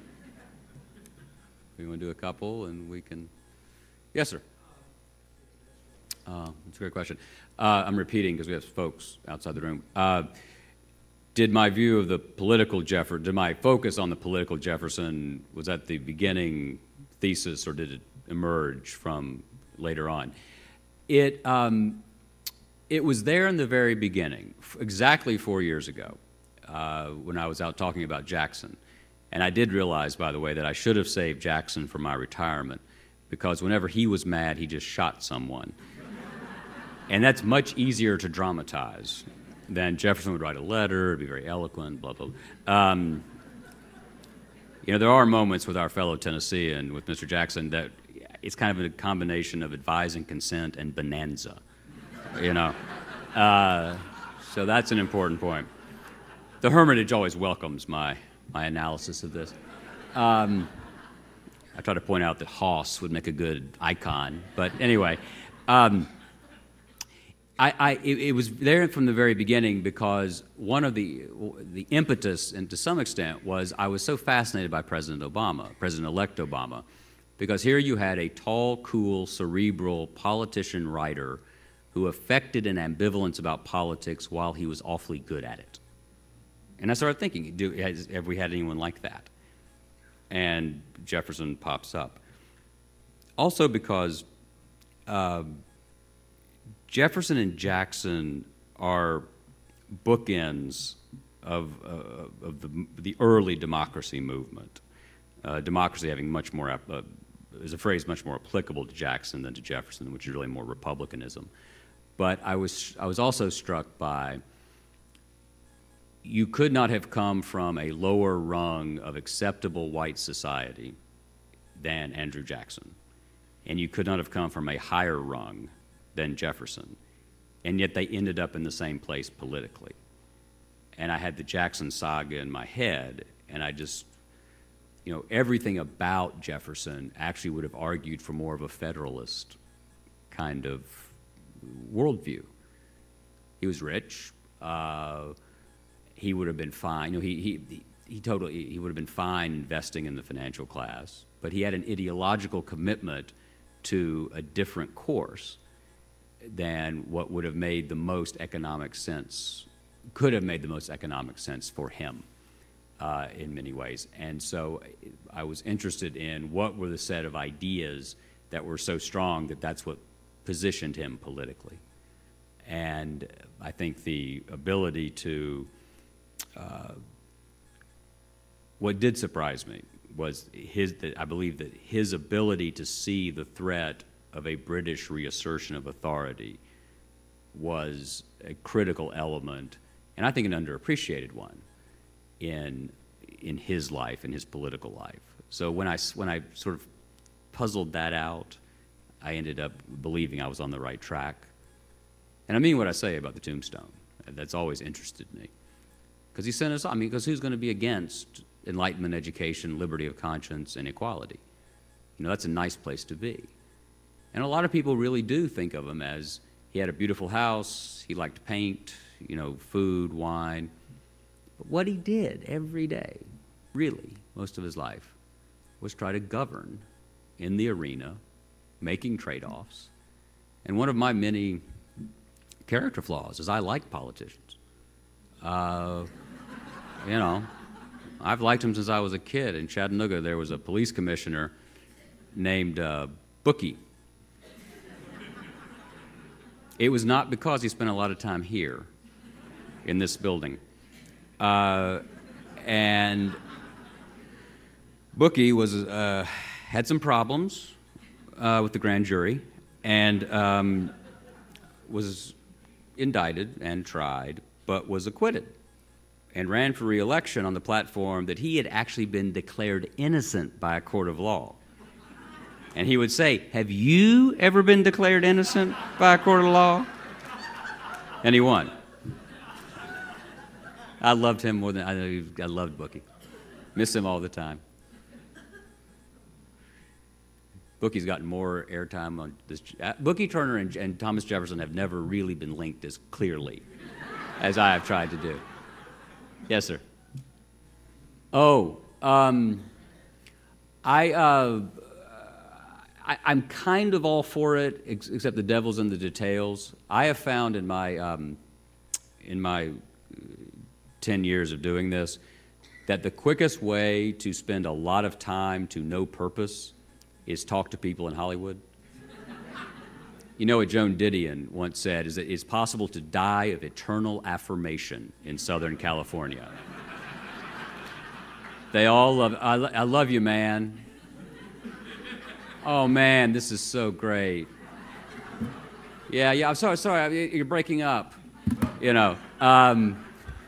[SPEAKER 2] We want to do a couple and we can... Yes, sir. Uh, that's a great question. Uh, I'm repeating because we have folks outside the room. Uh, did my view of the political Jefferson, did my focus on the political Jefferson, was that the beginning thesis or did it emerge from later on? It... Um, It was there in the very beginning, exactly four years ago, uh, when I was out talking about Jackson. And I did realize, by the way, that I should have saved Jackson for my retirement, because whenever he was mad, he just shot someone. And that's much easier to dramatize than Jefferson would write a letter, it'd be very eloquent, blah, blah, blah. Um, you know, there are moments with our fellow Tennessean, with Mister Jackson, that it's kind of a combination of advise and consent and bonanza. You know, uh, so that's an important point. The Hermitage always welcomes my, my analysis of this. Um, I try to point out that Hoss would make a good icon, but anyway, um, I, I, it, it was there from the very beginning because one of the, the impetus, and to some extent, was I was so fascinated by President Obama, President-elect Obama, because here you had a tall, cool, cerebral politician writer who affected an ambivalence about politics while he was awfully good at it. And I started thinking, do, has, have we had anyone like that? And Jefferson pops up. Also because uh, Jefferson and Jackson are bookends of, uh, of the, the early democracy movement. Uh, democracy having much more, uh, is a phrase much more applicable to Jackson than to Jefferson, which is really more republicanism. But I was, I was also struck by, you could not have come from a lower rung of acceptable white society than Andrew Jackson. And you could not have come from a higher rung than Jefferson. and yet they ended up in the same place politically. And I had the Jackson saga in my head, and I just, you know, everything about Jefferson actually would have argued for more of a Federalist kind of worldview. He was rich. Uh, he would have been fine. You know, he, he, he totally, he would have been fine investing in the financial class, but he had an ideological commitment to a different course than what would have made the most economic sense, could have made the most economic sense for him uh, in many ways. And so I was interested in what were the set of ideas that were so strong that that's what positioned him politically. And I think the ability to, uh, what did surprise me was his, that I believe that his ability to see the threat of a British reassertion of authority was a critical element, and I think an underappreciated one, in, in his life, in his political life. So when I, when I sort of puzzled that out, I ended up believing I was on the right track. And I mean what I say about the tombstone. That's always interested me. Because he sent us, I mean, because who's going to be against enlightenment, education, liberty of conscience, and equality? You know, that's a nice place to be. And a lot of people really do think of him as he had a beautiful house, he liked to paint, you know, food, wine. But what he did every day, really, most of his life, was try to govern in the arena, making trade-offs. And one of my many character flaws is I like politicians. Uh, you know, I've liked them since I was a kid. In Chattanooga, there was a police commissioner named uh, Bookie. It was not because he spent a lot of time here in this building. Uh, and Bookie was, uh, had some problems uh, with the grand jury and um, was indicted and tried, but was acquitted and ran for re-election on the platform that he had actually been declared innocent by a court of law. And he would say, have you ever been declared innocent by a court of law? And he won. I loved him more than, I, I loved Bookie. Miss him all the time. Bookie's gotten more airtime on this. Uh, Bookie Turner and, and Thomas Jefferson have never really been linked as clearly as I have tried to do. Yes, sir. Oh, um, I, uh, I, I'm kind of all for it, ex- except the devil's in the details. I have found in my um, in my ten years of doing this that the quickest way to spend a lot of time to no purpose is talk to people in Hollywood. You know what Joan Didion once said is that it's possible to die of eternal affirmation in Southern California. They all love, I, I love you, man. Oh, man, this is so great. Yeah, yeah, I'm sorry, sorry, you're breaking up, you know. Um,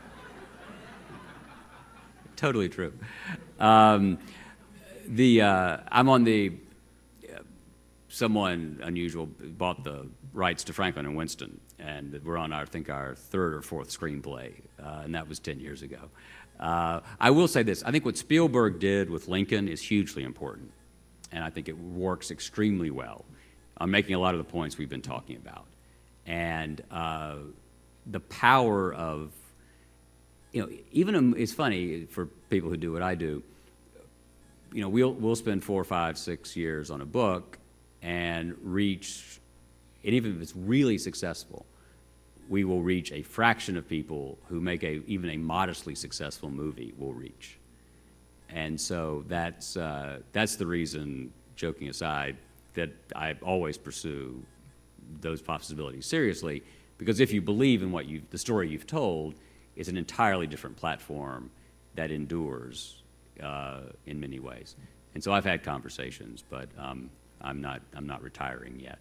[SPEAKER 2] totally true. Um, the, uh, I'm on the, someone unusual bought the rights to Franklin and Winston, and we're on, our, I think, our third or fourth screenplay, uh, and that was ten years ago. Uh, I will say this, I think what Spielberg did with Lincoln is hugely important, and I think it works extremely well. I'm making a lot of the points we've been talking about. And uh, the power of, you know, even, um, it's funny for people who do what I do, you know, we'll, we'll spend four, five, six years on a book and reach, and even if it's really successful, we will reach a fraction of people who make a, even a modestly successful movie will reach. And so that's, uh, that's the reason, joking aside, that I always pursue those possibilities seriously, because if you believe in what you, the story you've told, it's an entirely different platform that endures uh, in many ways. And so I've had conversations, but um, I'm not, I'm not retiring yet.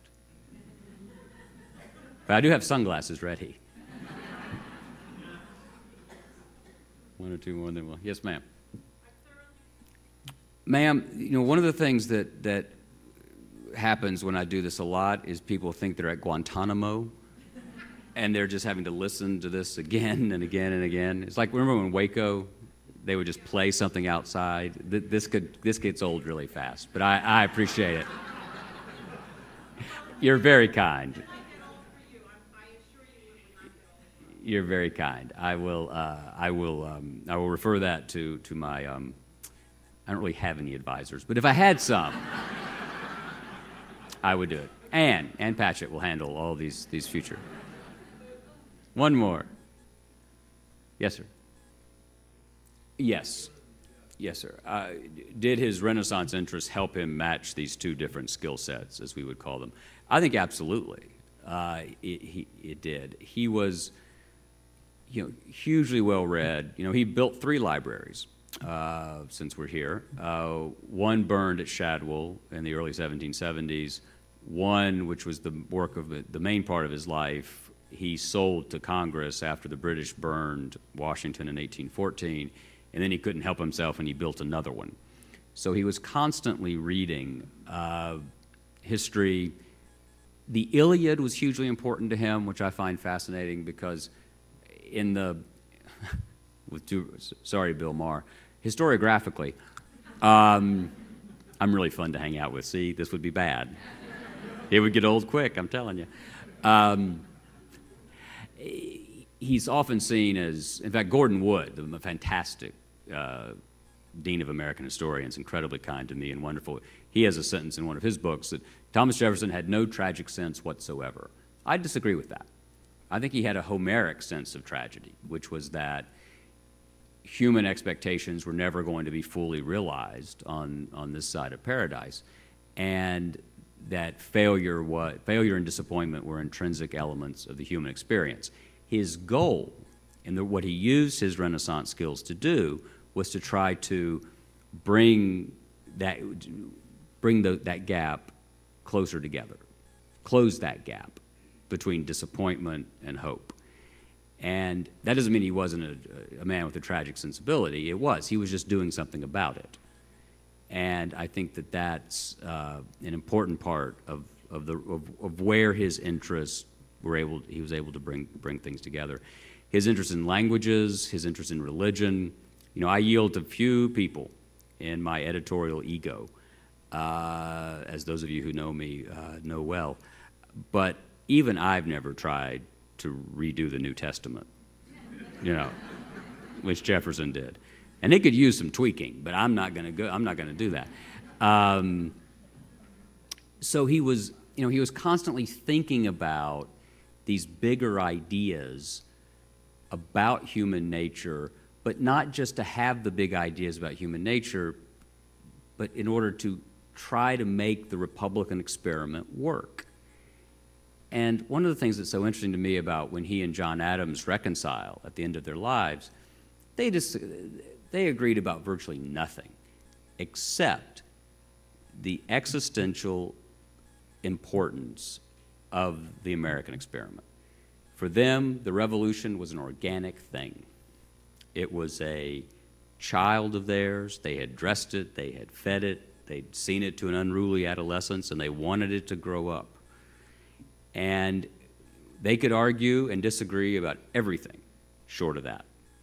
[SPEAKER 2] But I do have sunglasses ready. One or two more than one. Yes, ma'am. Ma'am, you know, one of the things that, that happens when I do this a lot is people think they're at Guantanamo and they're just having to listen to this again and again and again. It's like, remember when Waco, they would just play something outside? This could this gets old really fast, but I, I appreciate it. You're very kind. You're very kind. I will. Uh, I will. Um, I will refer that to to my. Um, I don't really have any advisors, but if I had some, I would do it. Ann, Ann Patchett will handle all these these future. One more. Yes, sir. Yes. Yes, sir. Uh, did his Renaissance interests help him match these two different skill sets, as we would call them? I think absolutely. Uh, it, he, it did. He was, you know, hugely well read. You know, he built three libraries uh, since we're here. Uh, one burned at Shadwell in the early seventeen seventies. One, which was the work of the, the main part of his life, he sold to Congress after the British burned Washington in eighteen fourteen. And then he couldn't help himself, and he built another one. So he was constantly reading uh, history. The Iliad was hugely important to him, which I find fascinating because in the, with due, sorry, Bill Maher, historiographically, um, I'm really fun to hang out with. See, this would be bad. It would get old quick, I'm telling you. Um, he's often seen as, in fact, Gordon Wood, the fantastic uh, Dean of American Historians, incredibly kind to me and wonderful. He has a sentence in one of his books that Thomas Jefferson had no tragic sense whatsoever. I disagree with that. I think he had a Homeric sense of tragedy, which was that human expectations were never going to be fully realized on, on this side of paradise, and that failure, was, failure and disappointment were intrinsic elements of the human experience. His goal, and the, what he used his Renaissance skills to do, was to try to bring that, bring the, that gap closer together, close that gap between disappointment and hope. And that doesn't mean he wasn't a, a man with a tragic sensibility. It was. He was just doing something about it. And I think that that's uh, an important part of, of, the, of, of where his interests were able, he was able to bring, bring things together. His interest in languages, his interest in religion. You know, I yield to few people in my editorial ego, uh, as those of you who know me uh, know well. But even I've never tried to redo the New Testament, you know, which Jefferson did. And it could use some tweaking, but I'm not going to go. I'm not going to do that. Um, so he was, you know, he was constantly thinking about these bigger ideas about human nature, but not just to have the big ideas about human nature, but in order to try to make the Republican experiment work. And one of the things that's so interesting to me about when he and John Adams reconcile at the end of their lives, they just they agreed about virtually nothing except the existential importance of the American experiment. For them, the revolution was an organic thing. It was a child of theirs. They had dressed it, they had fed it, they'd seen it to an unruly adolescence, and they wanted it to grow up. And they could argue and disagree about everything short of that.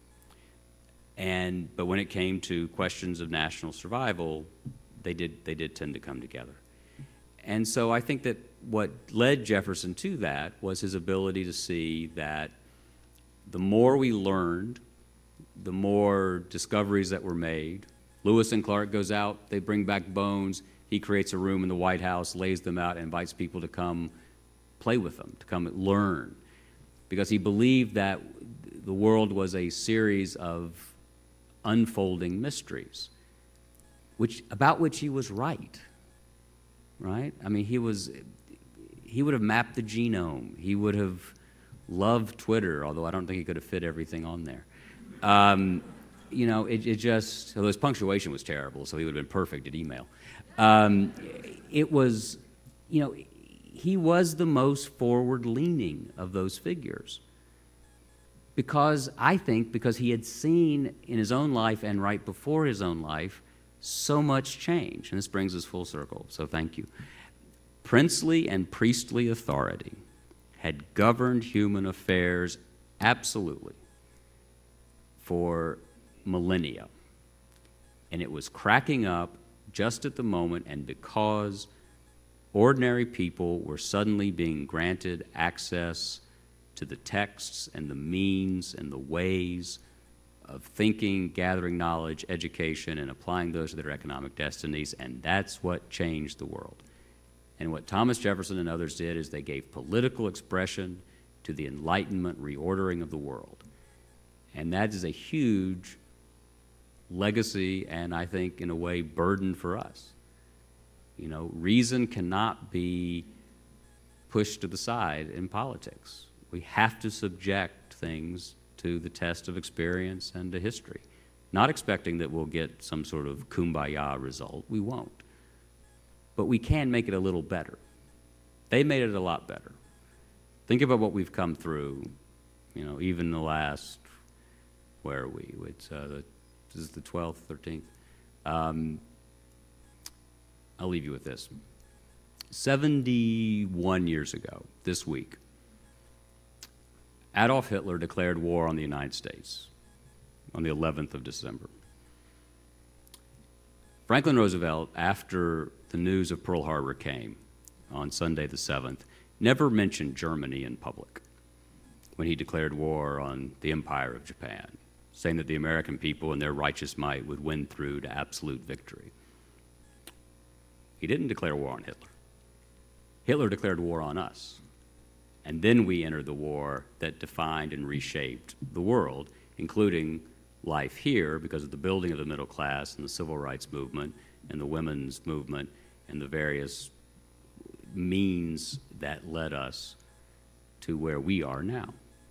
[SPEAKER 2] And, but when it came to questions of national survival, they did, they did tend to come together. And so I think that what led Jefferson to that was his ability to see that the more we learned, the more discoveries that were made. Lewis and Clark goes out, they bring back bones, he creates a room in the White House, lays them out, and invites people to come play with them, to come learn, because he believed that the world was a series of unfolding mysteries, which about which he was right, right? I mean, he was, he would have mapped the genome. He would have loved Twitter, although I don't think he could have fit everything on there. Um, you know, it, it just, although his punctuation was terrible, so he would have been perfect at email. Um, it was, you know, he was the most forward-leaning of those figures. Because, I think, because he had seen in his own life and right before his own life so much change. And this brings us full circle, so thank you. Princely and priestly authority had governed human affairs absolutely for millennia. And it was cracking up just at the moment, and because ordinary people were suddenly being granted access to the texts and the means and the ways of thinking, gathering knowledge, education, and applying those to their economic destinies, and that's what changed the world. And what Thomas Jefferson and others did is they gave political expression to the Enlightenment reordering of the world. And that is a huge legacy and, I think, in a way, burden for us. You know, reason cannot be pushed to the side in politics. We have to subject things to the test of experience and to history, not expecting that we'll get some sort of kumbaya result. We won't. But we can make it a little better. They made it a lot better. Think about what we've come through, you know, even the last, where are we? It's, uh, the, this is the twelfth, thirteenth. Um, I'll leave you with this. seventy-one years ago, this week, Adolf Hitler declared war on the United States on the eleventh of December. Franklin Roosevelt, after the news of Pearl Harbor came on Sunday the seventh, never mentioned Germany in public when he declared war on the Empire of Japan, saying that the American people in their righteous might would win through to absolute victory. He didn't declare war on Hitler. Hitler declared war on us. And then we entered the war that defined and reshaped the world, including life here because of the building of the middle class and the civil rights movement and the women's movement and the various means that led us to where we are now.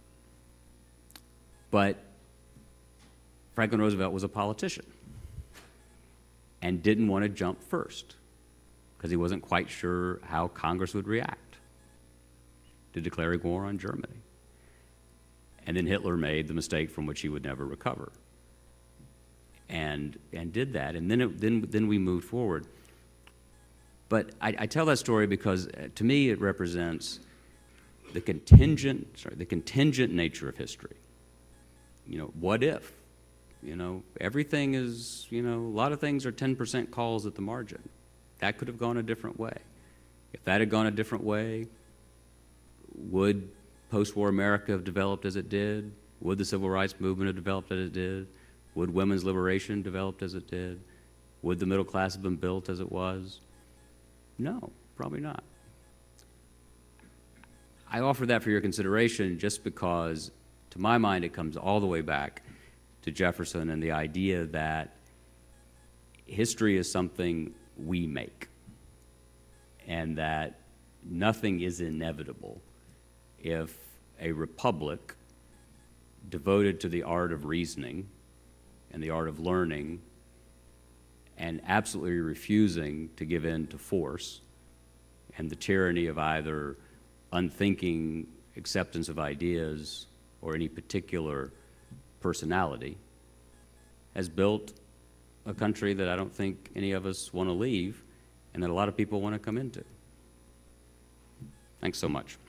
[SPEAKER 2] But Franklin Roosevelt was a politician and didn't want to jump first because he wasn't quite sure how Congress would react to declaring war on Germany. And then Hitler made the mistake from which he would never recover, and and did that. And then it, then then we moved forward. But I, I tell that story because uh, to me it represents the contingent sorry the contingent nature of history. You know, what if? You know, everything is, you know, a lot of things are ten percent calls at the margin. That could have gone a different way. If that had gone a different way, would post-war America have developed as it did? Would the civil rights movement have developed as it did? Would women's liberation developed as it did? Would the middle class have been built as it was? No, probably not. I offer that for your consideration just because, to my mind, it comes all the way back to Jefferson and the idea that history is something we make, and that nothing is inevitable if a republic devoted to the art of reasoning and the art of learning and absolutely refusing to give in to force and the tyranny of either unthinking acceptance of ideas or any particular personality has built a country that I don't think any of us want to leave and that a lot of people want to come into. Thanks so much.